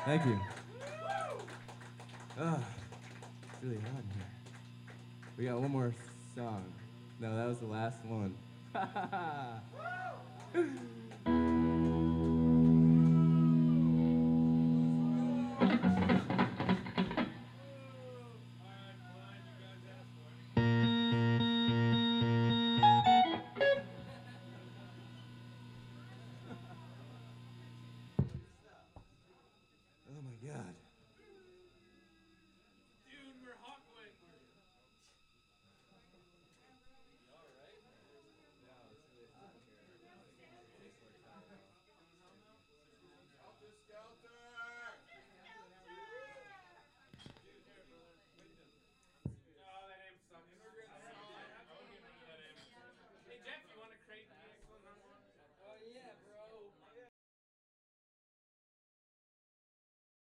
Thank you. It's really hot in here. We got one more song. No, that was the last one.